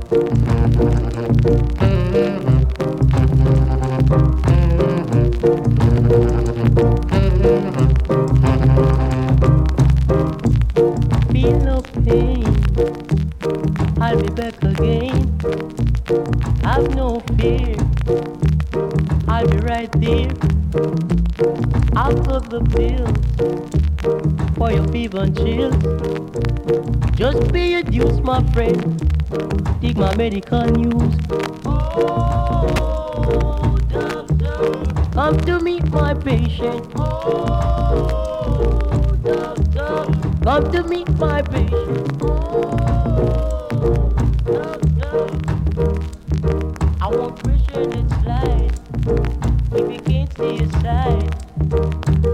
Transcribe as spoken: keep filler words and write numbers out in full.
Feel no pain, I'll be back again. Have no fear, I'll be right there. I'll took the pills for your fever and chills. Just pay your dues, my friend. Take my medical news. Oh, doctor, come to meet my patient. Oh, doctor, come to meet my patient. Oh.